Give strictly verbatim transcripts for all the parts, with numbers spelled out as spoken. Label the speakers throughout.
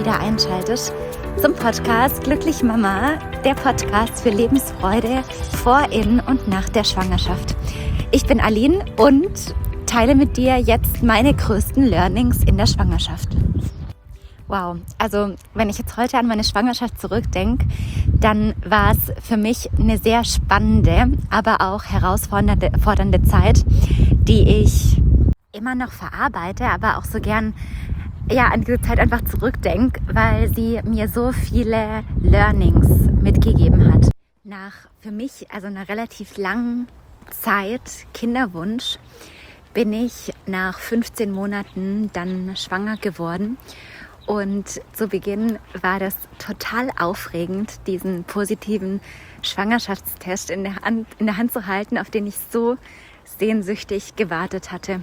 Speaker 1: wieder einschaltest zum Podcast Glücklich Mama, der Podcast für Lebensfreude vor, in und nach der Schwangerschaft. Ich bin Aline und teile mit dir jetzt meine größten Learnings in der Schwangerschaft. Wow, also wenn ich jetzt heute an meine Schwangerschaft zurückdenke, dann war es für mich eine sehr spannende, aber auch herausfordernde fordernde Zeit, die ich immer noch verarbeite, aber auch so gern ja, an diese Zeit einfach zurückdenke, weil sie mir so viele Learnings mitgegeben hat. Nach für mich, also einer relativ langen Zeit Kinderwunsch, bin ich nach fünfzehn Monaten dann schwanger geworden. Und zu Beginn war das total aufregend, diesen positiven Schwangerschaftstest in der Hand, in der Hand zu halten, auf den ich so sehnsüchtig gewartet hatte.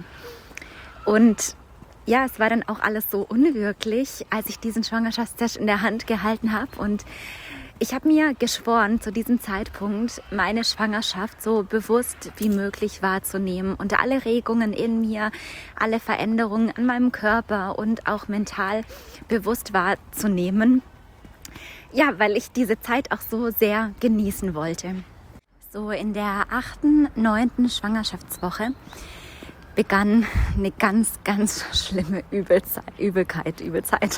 Speaker 1: Und ja, es war dann auch alles so unwirklich, als ich diesen Schwangerschaftstest in der Hand gehalten habe. Und ich habe mir geschworen, zu diesem Zeitpunkt meine Schwangerschaft so bewusst wie möglich wahrzunehmen und alle Regungen in mir, alle Veränderungen an meinem Körper und auch mental bewusst wahrzunehmen. Ja, weil ich diese Zeit auch so sehr genießen wollte. So in der achten, neunten Schwangerschaftswoche begann eine ganz, ganz schlimme Übelzeit, Übelkeit, Übelzeit.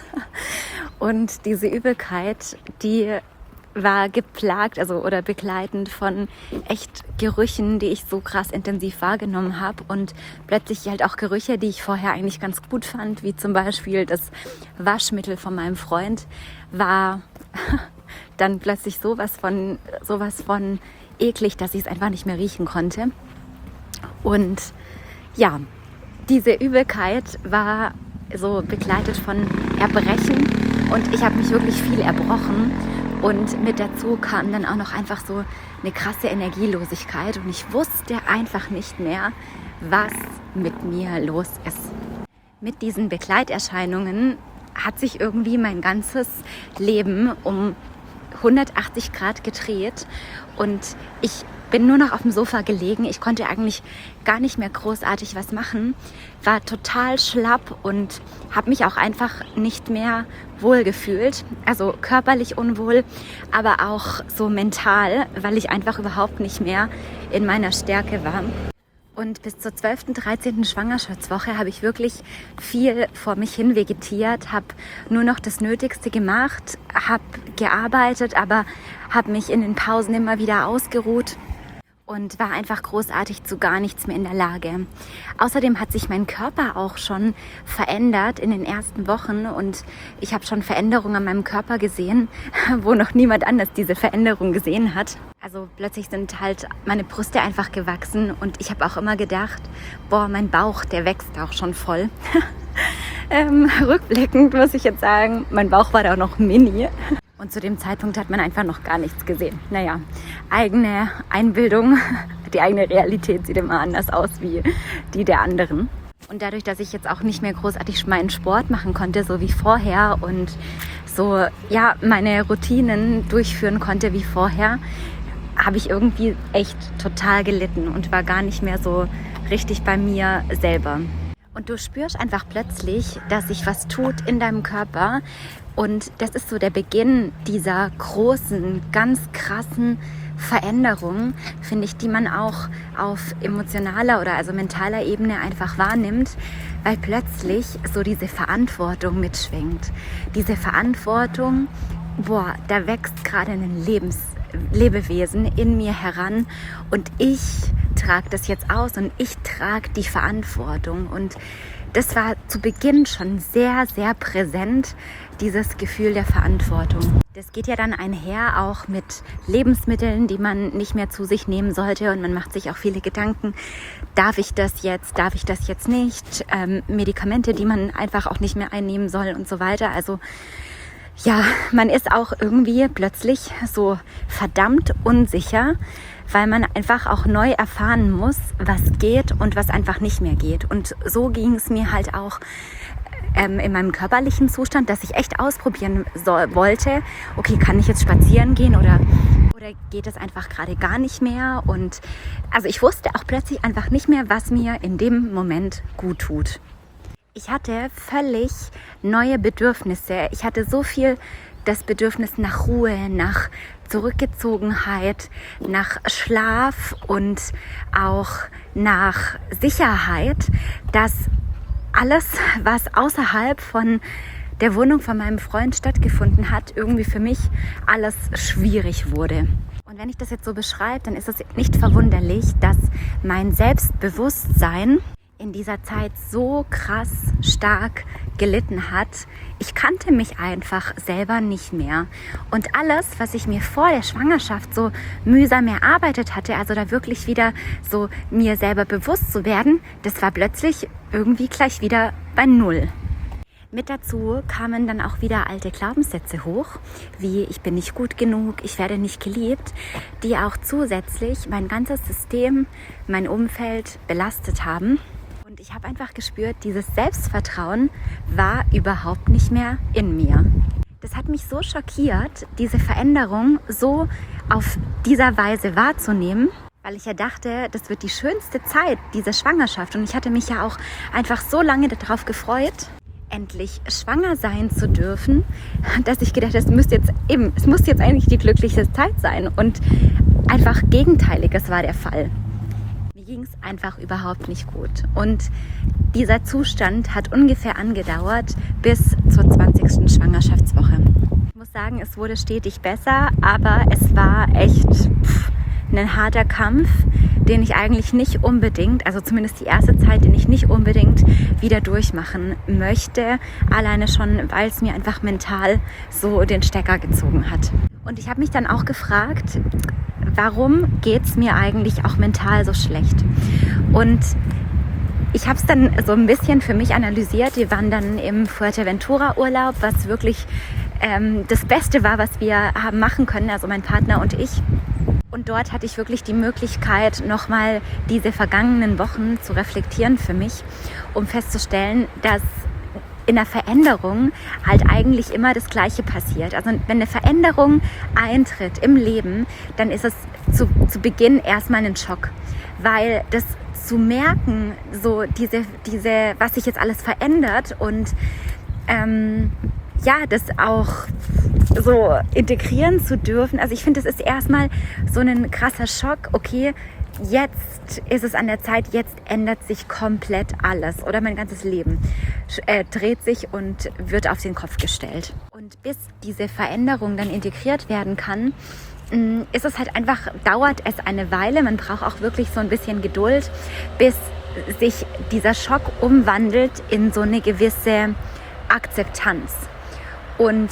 Speaker 1: Und diese Übelkeit, die war geplagt, also oder begleitend von echt Gerüchen, die ich so krass intensiv wahrgenommen habe und plötzlich halt auch Gerüche, die ich vorher eigentlich ganz gut fand, wie zum Beispiel das Waschmittel von meinem Freund, war dann plötzlich sowas von, sowas von eklig, dass ich es einfach nicht mehr riechen konnte. Und ja, diese Übelkeit war so begleitet von Erbrechen und ich habe mich wirklich viel erbrochen und mit dazu kam dann auch noch einfach so eine krasse Energielosigkeit und ich wusste einfach nicht mehr, was mit mir los ist. Mit diesen Begleiterscheinungen hat sich irgendwie mein ganzes Leben um hundertachtzig Grad gedreht und ich bin nur noch auf dem Sofa gelegen. Ich konnte eigentlich gar nicht mehr großartig was machen, war total schlapp und habe mich auch einfach nicht mehr wohl gefühlt. Also körperlich unwohl, aber auch so mental, weil ich einfach überhaupt nicht mehr in meiner Stärke war. Und bis zur zwölften, dreizehnten Schwangerschaftswoche habe ich wirklich viel vor mich hin vegetiert, habe nur noch das Nötigste gemacht, habe gearbeitet, aber habe mich in den Pausen immer wieder ausgeruht und war einfach großartig zu gar nichts mehr in der Lage. Außerdem hat sich mein Körper auch schon verändert in den ersten Wochen und ich habe schon Veränderungen an meinem Körper gesehen, wo noch niemand anders diese Veränderung gesehen hat. Also plötzlich sind halt meine Brüste einfach gewachsen und ich habe auch immer gedacht, boah, mein Bauch, der wächst auch schon voll. ähm, rückblickend muss ich jetzt sagen, mein Bauch war da auch noch mini. Und zu dem Zeitpunkt hat man einfach noch gar nichts gesehen. Naja, eigene Einbildung, die eigene Realität sieht immer anders aus wie die der anderen. Und dadurch, dass ich jetzt auch nicht mehr großartig meinen Sport machen konnte, so wie vorher und so ja meine Routinen durchführen konnte wie vorher, habe ich irgendwie echt total gelitten und war gar nicht mehr so richtig bei mir selber. Und du spürst einfach plötzlich, dass sich was tut in deinem Körper. Und das ist so der Beginn dieser großen, ganz krassen Veränderung, finde ich, die man auch auf emotionaler oder also mentaler Ebene einfach wahrnimmt, weil plötzlich so diese Verantwortung mitschwingt. Diese Verantwortung, boah, da wächst gerade ein Lebens Lebewesen in mir heran und ich trage das jetzt aus und ich trage die Verantwortung und das war zu Beginn schon sehr, sehr präsent, dieses Gefühl der Verantwortung. Das geht ja dann einher auch mit Lebensmitteln, die man nicht mehr zu sich nehmen sollte und man macht sich auch viele Gedanken, darf ich das jetzt, darf ich das jetzt nicht, ähm, Medikamente, die man einfach auch nicht mehr einnehmen soll und so weiter. Also ja, man ist auch irgendwie plötzlich so verdammt unsicher, weil man einfach auch neu erfahren muss, was geht und was einfach nicht mehr geht. Und so ging es mir halt auch ähm, in meinem körperlichen Zustand, dass ich echt ausprobieren soll, wollte, okay, kann ich jetzt spazieren gehen oder, oder geht es einfach gerade gar nicht mehr? Und also ich wusste auch plötzlich einfach nicht mehr, was mir in dem Moment gut tut. Ich hatte völlig neue Bedürfnisse. Ich hatte so viel das Bedürfnis nach Ruhe, nach Zurückgezogenheit, nach Schlaf und auch nach Sicherheit, dass alles, was außerhalb von der Wohnung von meinem Freund stattgefunden hat, irgendwie für mich alles schwierig wurde. Und wenn ich das jetzt so beschreibe, dann ist es nicht verwunderlich, dass mein Selbstbewusstsein in dieser Zeit so krass stark gelitten hat. Ich kannte mich einfach selber nicht mehr. Und alles, was ich mir vor der Schwangerschaft so mühsam erarbeitet hatte, also da wirklich wieder so mir selber bewusst zu werden, das war plötzlich irgendwie gleich wieder bei Null. Mit dazu kamen dann auch wieder alte Glaubenssätze hoch, wie ich bin nicht gut genug, ich werde nicht geliebt, die auch zusätzlich mein ganzes System, mein Umfeld belastet haben. Und ich habe einfach gespürt, dieses Selbstvertrauen war überhaupt nicht mehr in mir. Das hat mich so schockiert, diese Veränderung so auf dieser Weise wahrzunehmen, weil ich ja dachte, das wird die schönste Zeit, diese Schwangerschaft. Und ich hatte mich ja auch einfach so lange darauf gefreut, endlich schwanger sein zu dürfen, dass ich gedacht habe, es müsste jetzt eben, es muss jetzt eigentlich die glücklichste Zeit sein. Und einfach Gegenteiliges war der Fall. Mir ging es einfach überhaupt nicht gut. Und dieser Zustand hat ungefähr angedauert bis zur zwanzigsten Schwangerschaftswoche. Ich muss sagen, es wurde stetig besser, aber es war echt pff, ein harter Kampf, den ich eigentlich nicht unbedingt, also zumindest die erste Zeit, den ich nicht unbedingt wieder durchmachen möchte. Alleine schon, weil es mir einfach mental so den Stecker gezogen hat. Und ich habe mich dann auch gefragt, warum geht es mir eigentlich auch mental so schlecht? Und ich habe es dann so ein bisschen für mich analysiert. Wir waren dann im Fuerteventura-Urlaub, was wirklich ähm, das Beste war, was wir haben machen können, also mein Partner und ich. Und dort hatte ich wirklich die Möglichkeit, nochmal diese vergangenen Wochen zu reflektieren für mich, um festzustellen, dass in der Veränderung halt eigentlich immer das Gleiche passiert. Also wenn eine Veränderung eintritt im Leben, dann ist es zu, zu Beginn erstmal ein Schock, weil das zu merken, so diese, diese, was sich jetzt alles verändert und ähm, ja, das auch so integrieren zu dürfen. Also ich finde, das ist erstmal so ein krasser Schock. Okay, jetzt ist es an der Zeit, jetzt ändert sich komplett alles oder mein ganzes Leben äh, dreht sich und wird auf den Kopf gestellt. Und bis diese Veränderung dann integriert werden kann, ist es halt einfach, dauert es eine Weile. Man braucht auch wirklich so ein bisschen Geduld, bis sich dieser Schock umwandelt in so eine gewisse Akzeptanz. Und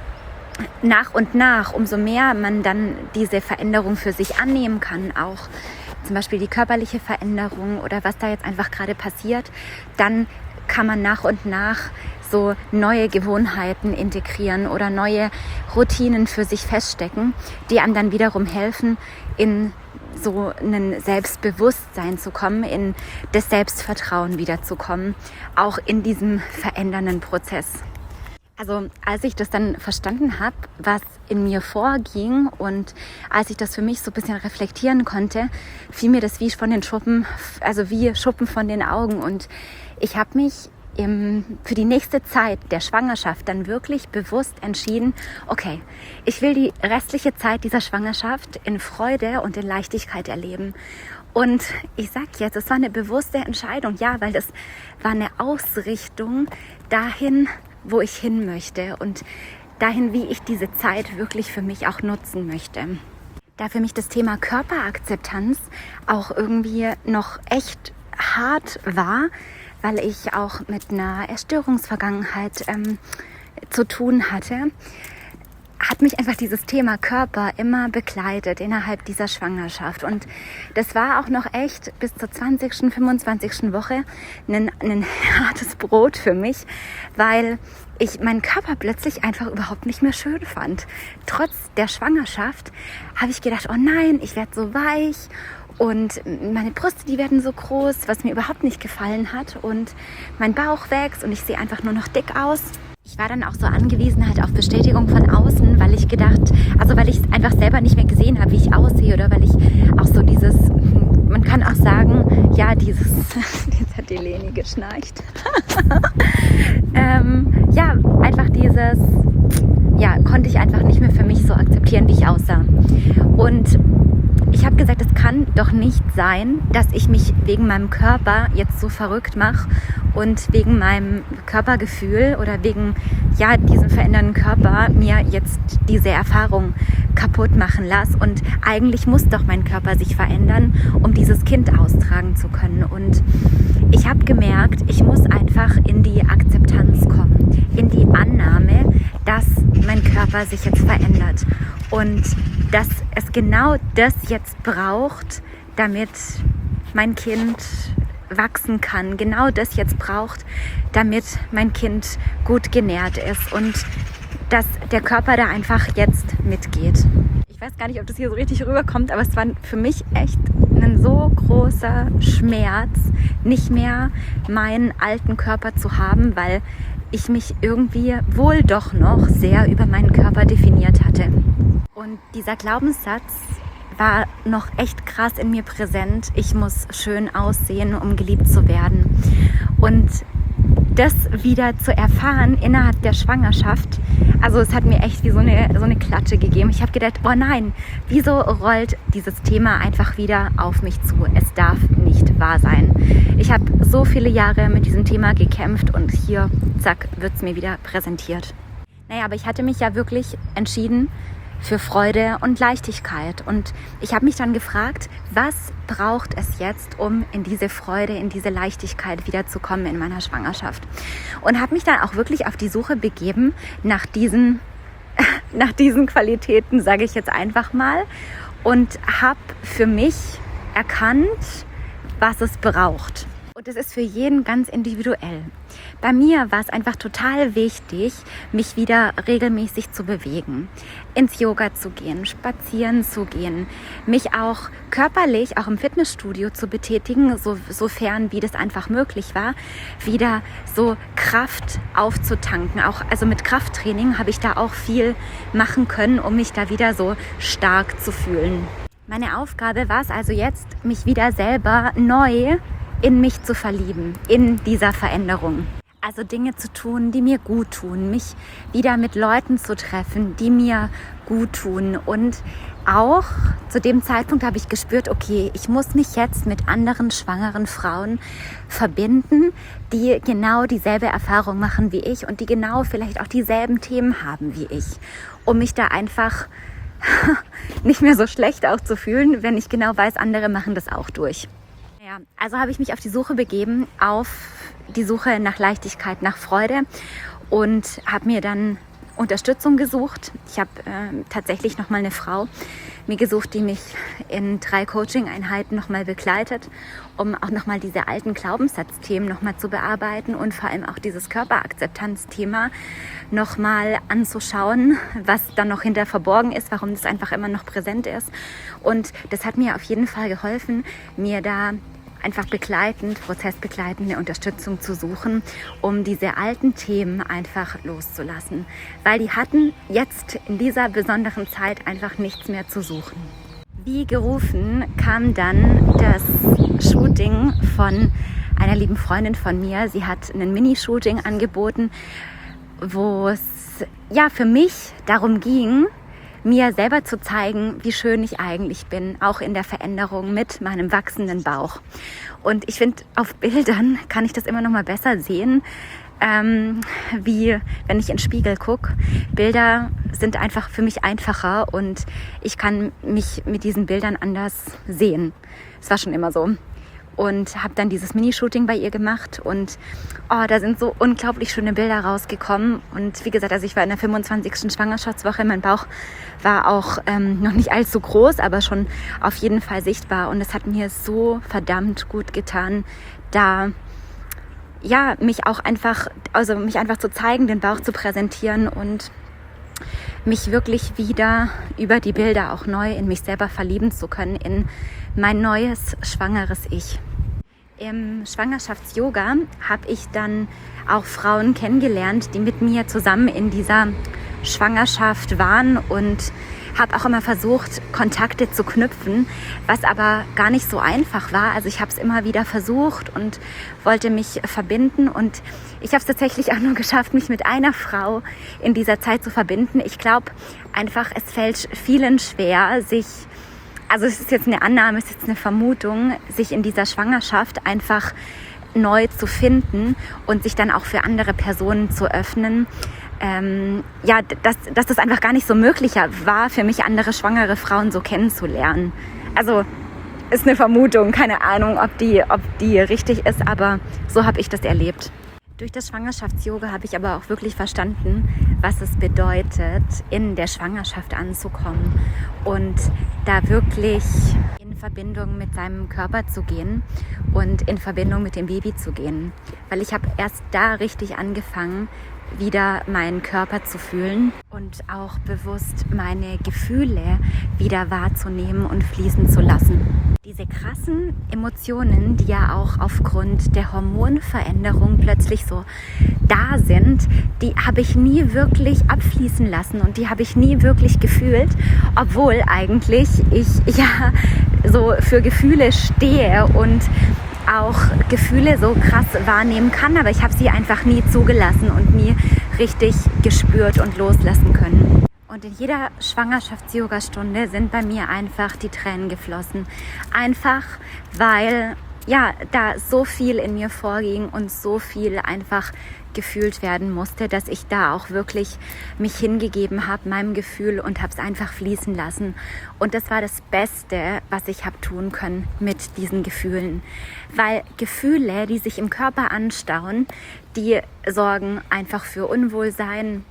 Speaker 1: nach und nach, umso mehr man dann diese Veränderung für sich annehmen kann, auch zum Beispiel die körperliche Veränderung oder was da jetzt einfach gerade passiert, dann kann man nach und nach so neue Gewohnheiten integrieren oder neue Routinen für sich feststecken, die einem dann wiederum helfen, in so ein Selbstbewusstsein zu kommen, in das Selbstvertrauen wiederzukommen, auch in diesem verändernden Prozess. Also als ich das dann verstanden habe, was in mir vorging und als ich das für mich so ein bisschen reflektieren konnte, fiel mir das wie von den Schuppen, also wie Schuppen von den Augen. Und ich habe mich im, für die nächste Zeit der Schwangerschaft dann wirklich bewusst entschieden, okay, ich will die restliche Zeit dieser Schwangerschaft in Freude und in Leichtigkeit erleben. Und ich sag jetzt, es war eine bewusste Entscheidung, ja, weil das war eine Ausrichtung dahin, wo ich hin möchte und dahin, wie ich diese Zeit wirklich für mich auch nutzen möchte. Da für mich das Thema Körperakzeptanz auch irgendwie noch echt hart war, weil ich auch mit einer Essstörungsvergangenheit ähm, zu tun hatte, hat mich einfach dieses Thema Körper immer begleitet innerhalb dieser Schwangerschaft. Und das war auch noch echt bis zur zwanzigsten, fünfundzwanzigsten Woche ein, ein hartes Brot für mich, weil ich meinen Körper plötzlich einfach überhaupt nicht mehr schön fand. Trotz der Schwangerschaft habe ich gedacht, oh nein, ich werde so weich und meine Brüste, die werden so groß, was mir überhaupt nicht gefallen hat. Und mein Bauch wächst und ich sehe einfach nur noch dick aus. Ich war dann auch so angewiesen halt auf Bestätigung von außen, weil ich gedacht, also weil ich einfach selber nicht mehr gesehen habe, wie ich aussehe oder weil ich auch so dieses, man kann auch sagen, ja, dieses, jetzt hat hat die Leni geschnarcht. ähm, ja, einfach dieses, ja, konnte ich einfach nicht mehr für mich so akzeptieren, wie ich aussah. Und ich habe gesagt, es kann doch nicht sein, dass ich mich wegen meinem Körper jetzt so verrückt mache und wegen meinem Körpergefühl oder wegen ja, diesem verändernden Körper mir jetzt diese Erfahrung kaputt machen lasse. Und eigentlich muss doch mein Körper sich verändern, um dieses Kind austragen zu können. Und ich habe gemerkt, ich muss einfach in die Akzeptanz kommen, in die Annahme, dass mein Körper sich jetzt verändert und dass es genau das jetzt braucht, damit mein Kind wachsen kann, genau das jetzt braucht, damit mein Kind gut genährt ist und dass der Körper da einfach jetzt mitgeht. Ich weiß gar nicht, ob das hier so richtig rüberkommt, aber es war für mich echt ein so großer Schmerz, nicht mehr meinen alten Körper zu haben, weil ich mich irgendwie wohl doch noch sehr über meinen Körper definiert hatte. Und dieser Glaubenssatz war noch echt krass in mir präsent. Ich muss schön aussehen, um geliebt zu werden. Und das wieder zu erfahren innerhalb der Schwangerschaft, also es hat mir echt wie so eine, so eine Klatsche gegeben. Ich habe gedacht, oh nein, wieso rollt dieses Thema einfach wieder auf mich zu? Es darf nicht wahr sein. Ich habe so viele Jahre mit diesem Thema gekämpft und hier, zack, wird es mir wieder präsentiert. Naja, aber ich hatte mich ja wirklich entschieden für Freude und Leichtigkeit. Und ich habe mich dann gefragt, was braucht es jetzt, um in diese Freude, in diese Leichtigkeit wiederzukommen in meiner Schwangerschaft? Und habe mich dann auch wirklich auf die Suche begeben nach diesen, nach diesen Qualitäten, sage ich jetzt einfach mal, und habe für mich erkannt, was es braucht. Und das ist für jeden ganz individuell. Bei mir war es einfach total wichtig, mich wieder regelmäßig zu bewegen, ins Yoga zu gehen, spazieren zu gehen, mich auch körperlich, auch im Fitnessstudio zu betätigen, so, sofern wie das einfach möglich war, wieder so Kraft aufzutanken. Auch, also mit Krafttraining habe ich da auch viel machen können, um mich da wieder so stark zu fühlen. Meine Aufgabe war es also jetzt, mich wieder selber neu in mich zu verlieben, in dieser Veränderung. Also Dinge zu tun, die mir gut tun, mich wieder mit Leuten zu treffen, die mir gut tun. Und auch zu dem Zeitpunkt habe ich gespürt, okay, ich muss mich jetzt mit anderen schwangeren Frauen verbinden, die genau dieselbe Erfahrung machen wie ich und die genau vielleicht auch dieselben Themen haben wie ich, um mich da einfach nicht mehr so schlecht auch zu fühlen, wenn ich genau weiß, andere machen das auch durch. Ja, also habe ich mich auf die Suche begeben, auf die Suche nach Leichtigkeit, nach Freude und habe mir dann Unterstützung gesucht. Ich habe äh, tatsächlich nochmal eine Frau mir gesucht, die mich in drei Coaching-Einheiten nochmal begleitet, um auch nochmal diese alten Glaubenssatzthemen nochmal zu bearbeiten und vor allem auch dieses Körperakzeptanzthema nochmal anzuschauen, was dann noch hinter verborgen ist, warum das einfach immer noch präsent ist. Und das hat mir auf jeden Fall geholfen, mir da einfach begleitend, prozessbegleitend eine Unterstützung zu suchen, um diese alten Themen einfach loszulassen. Weil die hatten jetzt in dieser besonderen Zeit einfach nichts mehr zu suchen. Wie gerufen kam dann das Shooting von einer lieben Freundin von mir. Sie hat ein Mini-Shooting angeboten, wo es ja für mich darum ging, mir selber zu zeigen, wie schön ich eigentlich bin, auch in der Veränderung mit meinem wachsenden Bauch. Und ich finde, auf Bildern kann ich das immer noch mal besser sehen, ähm, wie wenn ich in den Spiegel gucke. Bilder sind einfach für mich einfacher und ich kann mich mit diesen Bildern anders sehen. Es war schon immer so. Und habe dann dieses Mini-Shooting bei ihr gemacht und oh, da sind so unglaublich schöne Bilder rausgekommen. Und wie gesagt, also ich war in der fünfundzwanzigsten Schwangerschaftswoche, mein Bauch war auch ähm, noch nicht allzu groß, aber schon auf jeden Fall sichtbar. Und es hat mir so verdammt gut getan, da ja mich auch einfach, also mich einfach zu zeigen, den Bauch zu präsentieren und mich wirklich wieder über die Bilder auch neu in mich selber verlieben zu können, in mein neues schwangeres Ich. Im Schwangerschafts-Yoga habe ich dann auch Frauen kennengelernt, die mit mir zusammen in dieser Schwangerschaft waren und habe auch immer versucht, Kontakte zu knüpfen, was aber gar nicht so einfach war. Also ich habe es immer wieder versucht und wollte mich verbinden und ich habe es tatsächlich auch nur geschafft, mich mit einer Frau in dieser Zeit zu verbinden. Ich glaube einfach, es fällt vielen schwer, sich, also es ist jetzt eine Annahme, es ist jetzt eine Vermutung, sich in dieser Schwangerschaft einfach neu zu finden und sich dann auch für andere Personen zu öffnen. Ähm, ja, dass, dass das einfach gar nicht so möglich war, für mich andere schwangere Frauen so kennenzulernen. Also ist eine Vermutung, keine Ahnung, ob die, ob die richtig ist, aber so habe ich das erlebt. Durch das Schwangerschafts-Yoga habe ich aber auch wirklich verstanden, was es bedeutet, in der Schwangerschaft anzukommen und da wirklich in Verbindung mit seinem Körper zu gehen und in Verbindung mit dem Baby zu gehen. Weil ich habe erst da richtig angefangen, wieder meinen Körper zu fühlen und auch bewusst meine Gefühle wieder wahrzunehmen und fließen zu lassen. Diese krassen Emotionen, die ja auch aufgrund der Hormonveränderung plötzlich so da sind, die habe ich nie wirklich abfließen lassen und die habe ich nie wirklich gefühlt, obwohl eigentlich ich ja so für Gefühle stehe und auch Gefühle so krass wahrnehmen kann, aber ich habe sie einfach nie zugelassen und nie richtig gespürt und loslassen können. Und in jeder Schwangerschafts-Yoga-Stunde sind bei mir einfach die Tränen geflossen. Einfach, weil ja, da so viel in mir vorging und so viel einfach gefühlt werden musste, dass ich da auch wirklich mich hingegeben habe, meinem Gefühl und habe es einfach fließen lassen. Und das war das Beste, was ich habe tun können mit diesen Gefühlen. Weil Gefühle, die sich im Körper anstauen, die sorgen einfach für Unwohlsein,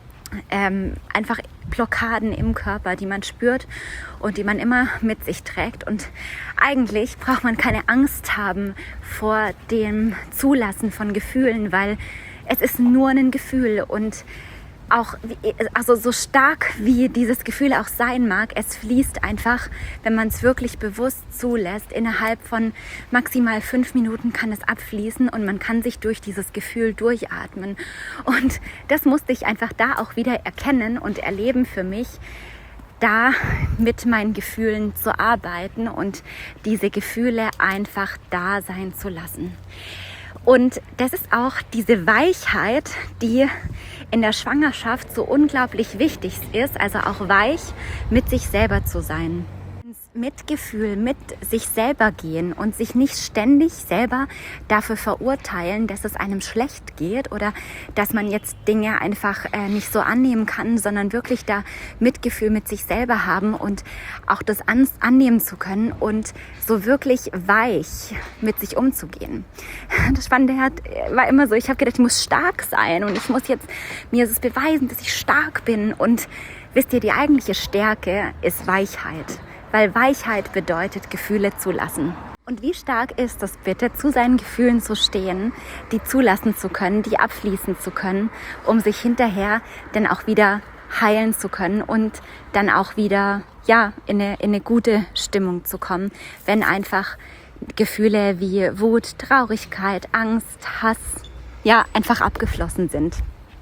Speaker 1: ähm, einfach Blockaden im Körper, die man spürt und die man immer mit sich trägt. Und eigentlich braucht man keine Angst haben vor dem Zulassen von Gefühlen, weil es ist nur ein Gefühl und auch, also so stark wie dieses Gefühl auch sein mag, es fließt einfach, wenn man es wirklich bewusst zulässt. Innerhalb von maximal fünf Minuten kann es abfließen und man kann sich durch dieses Gefühl durchatmen. Und das musste ich einfach da auch wieder erkennen und erleben für mich, da mit meinen Gefühlen zu arbeiten und diese Gefühle einfach da sein zu lassen. Und das ist auch diese Weichheit, die in der Schwangerschaft so unglaublich wichtig ist, also auch weich mit sich selber zu sein. Mitgefühl mit sich selber gehen und sich nicht ständig selber dafür verurteilen, dass es einem schlecht geht oder dass man jetzt Dinge einfach äh, nicht so annehmen kann, sondern wirklich da Mitgefühl mit sich selber haben und auch das an, annehmen zu können und so wirklich weich mit sich umzugehen. Das Spannende hat, war immer so, ich habe gedacht, ich muss stark sein und ich muss jetzt mir es beweisen, dass ich stark bin. Und wisst ihr, die eigentliche Stärke ist Weichheit. Weil Weichheit bedeutet, Gefühle zulassen. Und wie stark ist es bitte, zu seinen Gefühlen zu stehen, die zulassen zu können, die abfließen zu können, um sich hinterher dann auch wieder heilen zu können und dann auch wieder ja, in eine, in eine gute Stimmung zu kommen, wenn einfach Gefühle wie Wut, Traurigkeit, Angst, Hass ja einfach abgeflossen sind.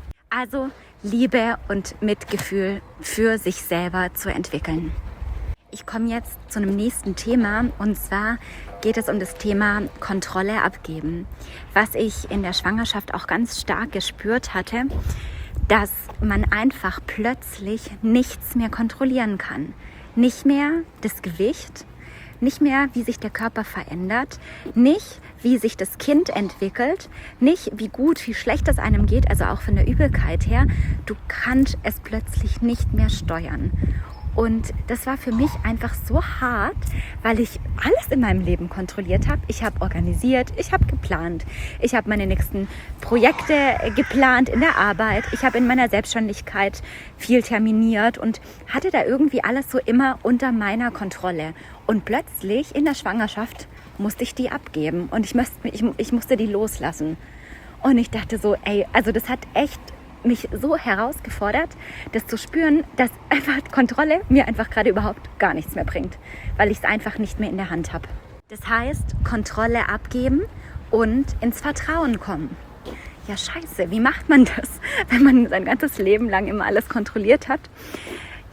Speaker 1: Also Liebe und Mitgefühl für sich selber zu entwickeln. Ich komme jetzt zu einem nächsten Thema und zwar geht es um das Thema Kontrolle abgeben. Was ich in der Schwangerschaft auch ganz stark gespürt hatte, dass man einfach plötzlich nichts mehr kontrollieren kann. Nicht mehr das Gewicht, nicht mehr wie sich der Körper verändert, nicht wie sich das Kind entwickelt, nicht wie gut, wie schlecht es einem geht, also auch von der Übelkeit her. Du kannst es plötzlich nicht mehr steuern. Und das war für mich einfach so hart, weil ich alles in meinem Leben kontrolliert habe. Ich habe organisiert, ich habe geplant, ich habe meine nächsten Projekte geplant in der Arbeit, ich habe in meiner Selbstständigkeit viel terminiert und hatte da irgendwie alles so immer unter meiner Kontrolle. Und plötzlich in der Schwangerschaft musste ich die abgeben und ich, müsste, ich, ich musste die loslassen. Und ich dachte so, ey, also das hat echt mich so herausgefordert, das zu spüren, dass einfach Kontrolle mir einfach gerade überhaupt gar nichts mehr bringt, weil ich es einfach nicht mehr in der Hand habe. Das heißt, Kontrolle abgeben und ins Vertrauen kommen. Ja, scheiße, wie macht man das, wenn man sein ganzes Leben lang immer alles kontrolliert hat?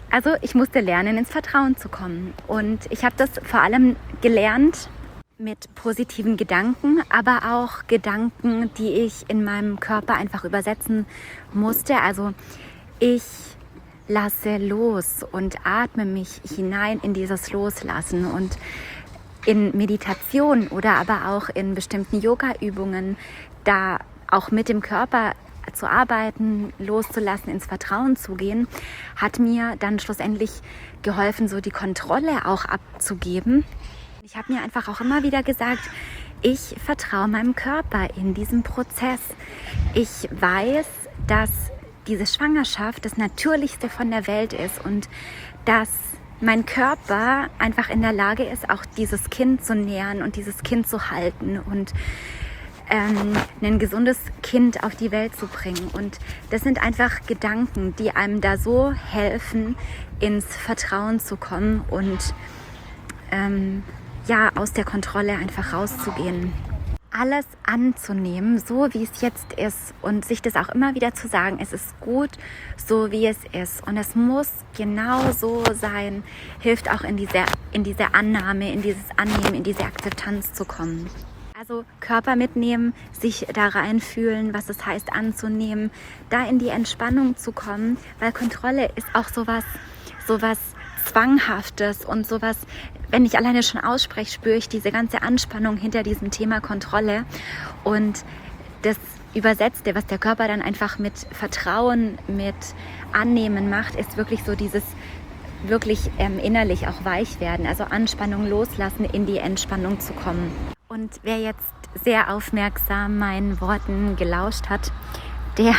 Speaker 1: Also ich musste lernen, ins Vertrauen zu kommen. Und ich habe das vor allem gelernt mit positiven Gedanken, aber auch Gedanken, die ich in meinem Körper einfach übersetzen musste. Also ich lasse los und atme mich hinein in dieses Loslassen. Und in Meditation oder aber auch in bestimmten Yoga-Übungen, da auch mit dem Körper zu arbeiten, loszulassen, ins Vertrauen zu gehen, hat mir dann schlussendlich geholfen, so die Kontrolle auch abzugeben. Ich habe mir einfach auch immer wieder gesagt, ich vertraue meinem Körper in diesem Prozess. Ich weiß, dass diese Schwangerschaft das Natürlichste von der Welt ist und dass mein Körper einfach in der Lage ist, auch dieses Kind zu nähren und dieses Kind zu halten und ähm, ein gesundes Kind auf die Welt zu bringen. Und das sind einfach Gedanken, die einem da so helfen, ins Vertrauen zu kommen und ähm, ja, aus der Kontrolle einfach rauszugehen. Alles anzunehmen, so wie es jetzt ist und sich das auch immer wieder zu sagen, es ist gut, so wie es ist und es muss genau so sein, hilft auch in diese, in diese Annahme, in dieses Annehmen, in diese Akzeptanz zu kommen. Also Körper mitnehmen, sich da reinfühlen, was es heißt anzunehmen, da in die Entspannung zu kommen, weil Kontrolle ist auch sowas, sowas Zwanghaftes und sowas, wenn ich alleine schon ausspreche, spüre ich diese ganze Anspannung hinter diesem Thema Kontrolle. Und das Übersetzte, was der Körper dann einfach mit Vertrauen, mit Annehmen macht, ist wirklich so dieses wirklich ähm, innerlich auch weich werden, also Anspannung loslassen, in die Entspannung zu kommen. Und wer jetzt sehr aufmerksam meinen Worten gelauscht hat, der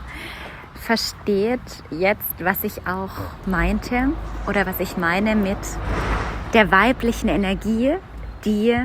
Speaker 1: versteht jetzt, was ich auch meinte oder was ich meine mit der weiblichen Energie, die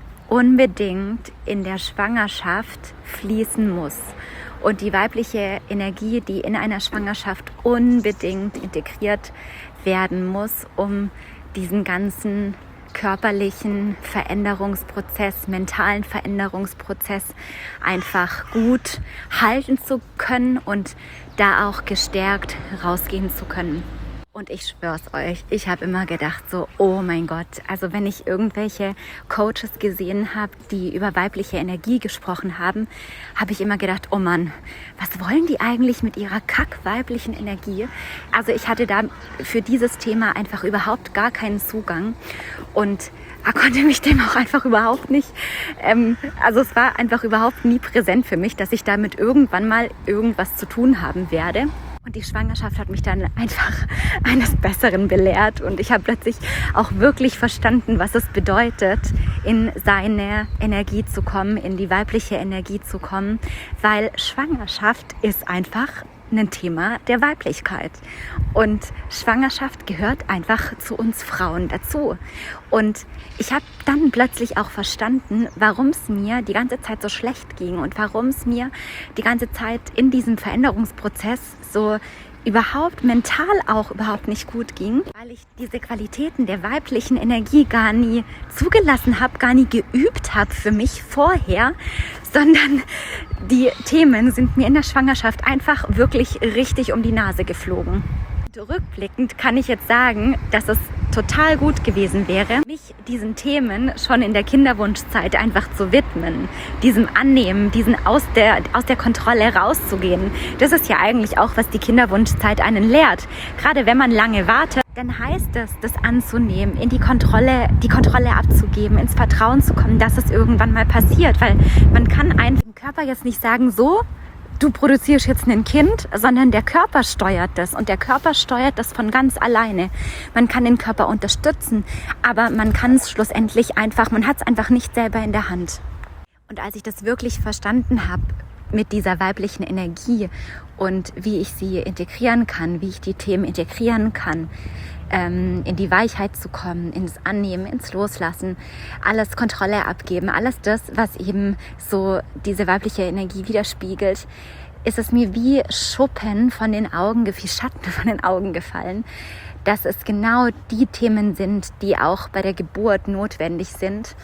Speaker 1: unbedingt in der Schwangerschaft fließen muss. Und die weibliche Energie, die in einer Schwangerschaft unbedingt integriert werden muss, um diesen ganzen körperlichen Veränderungsprozess, mentalen Veränderungsprozess einfach gut halten zu können und da auch gestärkt rausgehen zu können. Und ich schwör's euch, ich habe immer gedacht so, oh mein Gott, also wenn ich irgendwelche Coaches gesehen habe, die über weibliche Energie gesprochen haben, habe ich immer gedacht, oh Mann, was wollen die eigentlich mit ihrer kack-weiblichen Energie? Also ich hatte da für dieses Thema einfach überhaupt gar keinen Zugang und konnte mich dem auch einfach überhaupt nicht, ähm, also es war einfach überhaupt nie präsent für mich, dass ich damit irgendwann mal irgendwas zu tun haben werde. Und die Schwangerschaft hat mich dann einfach eines Besseren belehrt und ich habe plötzlich auch wirklich verstanden, was es bedeutet, in seine Energie zu kommen, in die weibliche Energie zu kommen, weil Schwangerschaft ist einfach ein Thema der Weiblichkeit und Schwangerschaft gehört einfach zu uns Frauen dazu. Und ich habe dann plötzlich auch verstanden, warum es mir die ganze Zeit so schlecht ging und warum es mir die ganze Zeit in diesem Veränderungsprozess so überhaupt mental auch überhaupt nicht gut ging, weil ich diese Qualitäten der weiblichen Energie gar nie zugelassen habe, gar nie geübt habe für mich vorher, sondern die Themen sind mir in der Schwangerschaft einfach wirklich richtig um die Nase geflogen. Rückblickend kann ich jetzt sagen, dass es total gut gewesen wäre, mich diesen Themen schon in der Kinderwunschzeit einfach zu widmen, diesem Annehmen, diesen aus der, aus der Kontrolle rauszugehen. Das ist ja eigentlich auch, was die Kinderwunschzeit einen lehrt. Gerade wenn man lange wartet, dann heißt es, das anzunehmen, in die Kontrolle, die Kontrolle abzugeben, ins Vertrauen zu kommen, dass es irgendwann mal passiert. Weil man kann einem dem Körper jetzt nicht sagen, so, du produzierst jetzt ein Kind, sondern der Körper steuert das und der Körper steuert das von ganz alleine. Man kann den Körper unterstützen, aber man kann es schlussendlich einfach, man hat es einfach nicht selber in der Hand. Und als ich das wirklich verstanden habe mit dieser weiblichen Energie und wie ich sie integrieren kann, wie ich die Themen integrieren kann, ähm, in die Weichheit zu kommen, ins Annehmen, ins Loslassen, alles Kontrolle abgeben, alles das, was eben so diese weibliche Energie widerspiegelt, ist es mir wie Schuppen von den Augen, wie Schatten von den Augen gefallen, dass es genau die Themen sind, die auch bei der Geburt notwendig sind,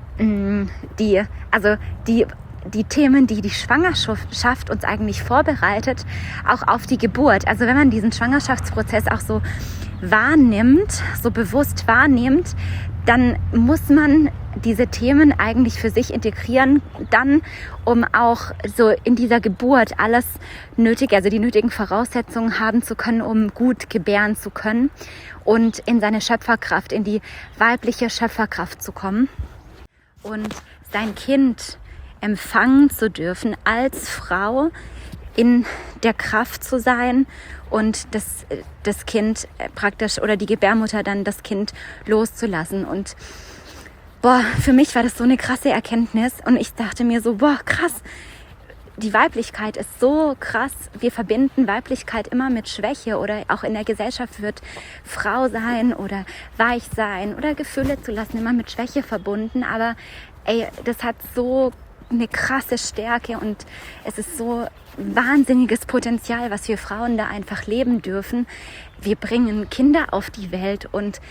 Speaker 1: die, also die die Themen, die die Schwangerschaft uns eigentlich vorbereitet, auch auf die Geburt. Also wenn man diesen Schwangerschaftsprozess auch so wahrnimmt, so bewusst wahrnimmt, dann muss man diese Themen eigentlich für sich integrieren, dann, um auch so in dieser Geburt alles Nötige, also die nötigen Voraussetzungen haben zu können, um gut gebären zu können und in seine Schöpferkraft, in die weibliche Schöpferkraft zu kommen und sein Kind empfangen zu dürfen, als Frau in der Kraft zu sein und das, das Kind praktisch oder die Gebärmutter dann das Kind loszulassen. Und boah, für mich war das so eine krasse Erkenntnis und ich dachte mir so, boah, krass, die Weiblichkeit ist so krass. Wir verbinden Weiblichkeit immer mit Schwäche oder auch in der Gesellschaft wird Frau sein oder weich sein oder Gefühle zu lassen immer mit Schwäche verbunden. Aber ey, das hat so eine krasse Stärke und es ist so wahnsinniges Potenzial, was wir Frauen da einfach leben dürfen. Wir bringen Kinder auf die Welt und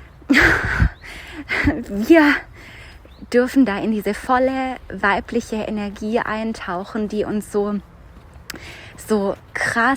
Speaker 1: wir dürfen da in diese volle weibliche Energie eintauchen, die uns so, so krass,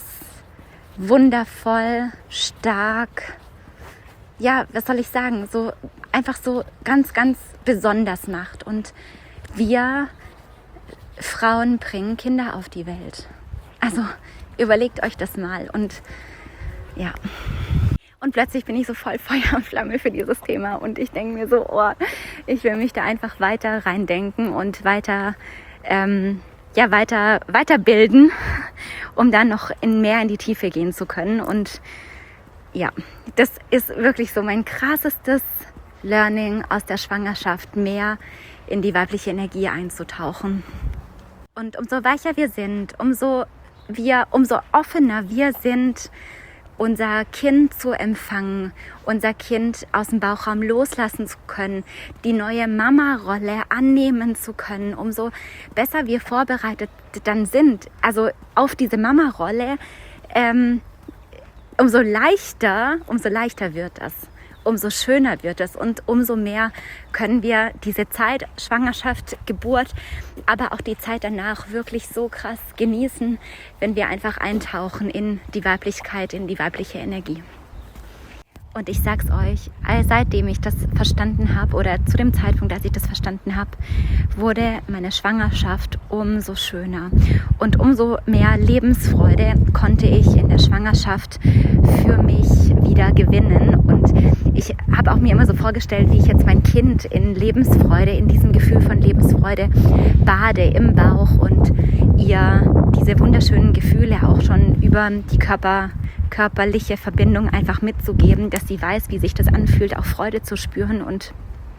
Speaker 1: wundervoll, stark, ja, was soll ich sagen, so einfach so ganz, ganz besonders macht. Und wir Frauen bringen Kinder auf die Welt. Also überlegt euch das mal und ja. Und plötzlich bin ich so voll Feuer und Flamme für dieses Thema und ich denke mir so, oh, ich will mich da einfach weiter reindenken und weiter, ähm, ja, weiter, weiterbilden, um dann noch in mehr in die Tiefe gehen zu können. Und ja, das ist wirklich so mein krassestes Learning aus der Schwangerschaft, mehr in die weibliche Energie einzutauchen. Und umso weicher wir sind, umso wir, umso offener wir sind, unser Kind zu empfangen, unser Kind aus dem Bauchraum loslassen zu können, die neue Mama-Rolle annehmen zu können, umso besser wir vorbereitet dann sind, also auf diese Mama-Rolle, ähm, umso leichter, umso leichter wird das. Umso schöner wird es und umso mehr können wir diese Zeit, Schwangerschaft, Geburt, aber auch die Zeit danach wirklich so krass genießen, wenn wir einfach eintauchen in die Weiblichkeit, in die weibliche Energie. Und ich sag's euch, seitdem ich das verstanden habe oder zu dem Zeitpunkt, als ich das verstanden habe, wurde meine Schwangerschaft umso schöner. Und umso mehr Lebensfreude konnte ich in der Schwangerschaft für mich wieder gewinnen. Und ich habe auch mir immer so vorgestellt, wie ich jetzt mein Kind in Lebensfreude, in diesem Gefühl von Lebensfreude bade im Bauch und ihr diese wunderschönen Gefühle auch schon über die Körper körperliche Verbindung einfach mitzugeben, dass sie weiß, wie sich das anfühlt, auch Freude zu spüren. Und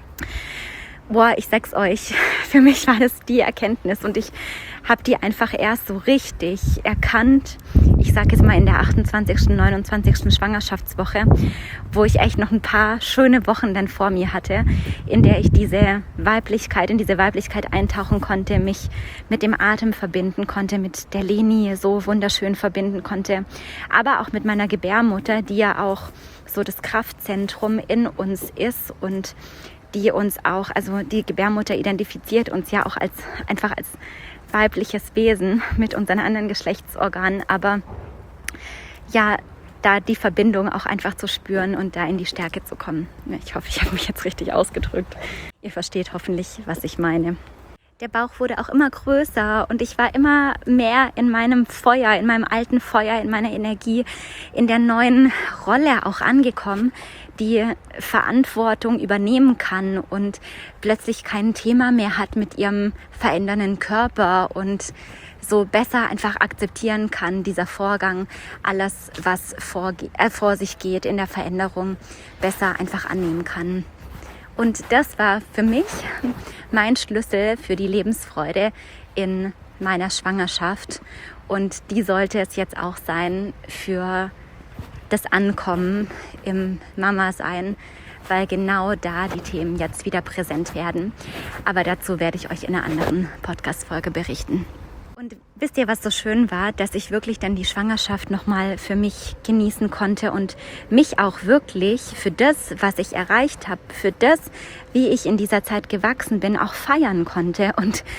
Speaker 1: boah, ich sag's euch, für mich war das die Erkenntnis und ich habe die einfach erst so richtig erkannt. Ich sage jetzt mal in der achtundzwanzigsten, neunundzwanzigsten Schwangerschaftswoche, wo ich echt noch ein paar schöne Wochen dann vor mir hatte, in der ich diese Weiblichkeit, in diese Weiblichkeit eintauchen konnte, mich mit dem Atem verbinden konnte, mit der Leni so wunderschön verbinden konnte, aber auch mit meiner Gebärmutter, die ja auch so das Kraftzentrum in uns ist und die uns auch, also die Gebärmutter identifiziert uns ja auch als einfach als weibliches Wesen mit unseren anderen Geschlechtsorganen, aber ja, da die Verbindung auch einfach zu spüren und da in die Stärke zu kommen. Ich hoffe, ich habe mich jetzt richtig ausgedrückt. Ihr versteht hoffentlich, was ich meine. Der Bauch wurde auch immer größer und ich war immer mehr in meinem Feuer, in meinem alten Feuer, in meiner Energie, in der neuen Rolle auch angekommen, die Verantwortung übernehmen kann und plötzlich kein Thema mehr hat mit ihrem verändernden Körper und so besser einfach akzeptieren kann, dieser Vorgang, alles, was vor, äh, vor sich geht in der Veränderung, besser einfach annehmen kann. Und das war für mich mein Schlüssel für die Lebensfreude in meiner Schwangerschaft. Und die sollte es jetzt auch sein für das Ankommen im Mama-Sein, weil genau da die Themen jetzt wieder präsent werden. Aber dazu werde ich euch in einer anderen Podcast-Folge berichten. Und wisst ihr, was so schön war, dass ich wirklich dann die Schwangerschaft nochmal für mich genießen konnte und mich auch wirklich für das, was ich erreicht habe, für das, wie ich in dieser Zeit gewachsen bin, auch feiern konnte. Und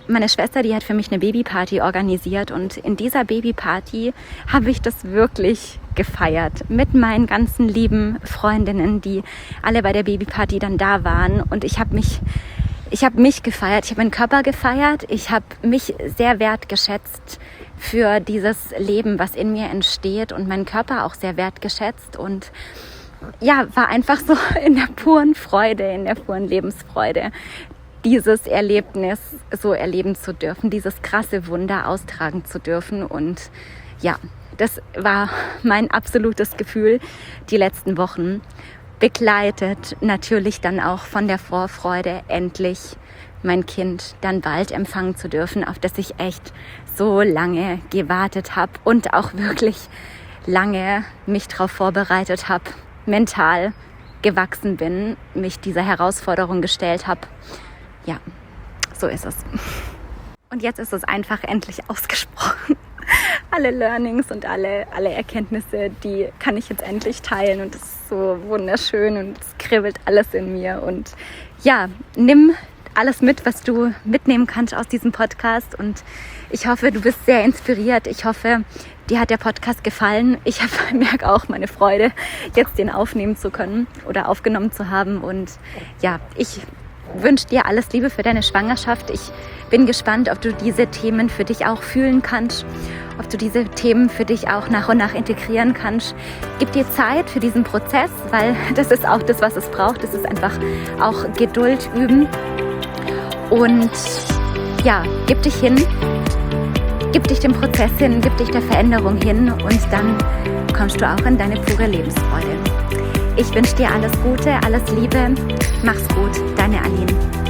Speaker 1: meine Schwester, die hat für mich eine Babyparty organisiert und in dieser Babyparty habe ich das wirklich gefeiert mit meinen ganzen lieben Freundinnen, die alle bei der Babyparty dann da waren und ich habe mich, ich habe mich gefeiert, ich habe meinen Körper gefeiert, ich habe mich sehr wertgeschätzt für dieses Leben, was in mir entsteht und meinen Körper auch sehr wertgeschätzt und ja, war einfach so in der puren Freude, in der puren Lebensfreude, dieses Erlebnis so erleben zu dürfen, dieses krasse Wunder austragen zu dürfen. Und ja, das war mein absolutes Gefühl die letzten Wochen, begleitet natürlich dann auch von der Vorfreude, endlich mein Kind dann bald empfangen zu dürfen, auf das ich echt so lange gewartet habe und auch wirklich lange mich darauf vorbereitet habe, mental gewachsen bin, mich dieser Herausforderung gestellt habe. Ja, so ist es. Und jetzt ist es einfach endlich ausgesprochen. Alle Learnings und alle, alle Erkenntnisse, die kann ich jetzt endlich teilen und es ist so wunderschön und es kribbelt alles in mir. Und ja, nimm alles mit, was du mitnehmen kannst aus diesem Podcast und ich hoffe, du bist sehr inspiriert. Ich hoffe, dir hat der Podcast gefallen. Ich merke auch meine Freude, jetzt den aufnehmen zu können oder aufgenommen zu haben. Und ja, ich wünsche dir alles Liebe für deine Schwangerschaft. Ich bin gespannt, ob du diese Themen für dich auch fühlen kannst, ob du diese Themen für dich auch nach und nach integrieren kannst. Gib dir Zeit für diesen Prozess, weil das ist auch das, was es braucht. Das ist einfach auch Geduld üben. Und ja, gib dich hin, gib dich dem Prozess hin, gib dich der Veränderung hin und dann kommst du auch in deine pure Lebensfreude. Ich wünsche dir alles Gute, alles Liebe. Mach's gut, deine Aline.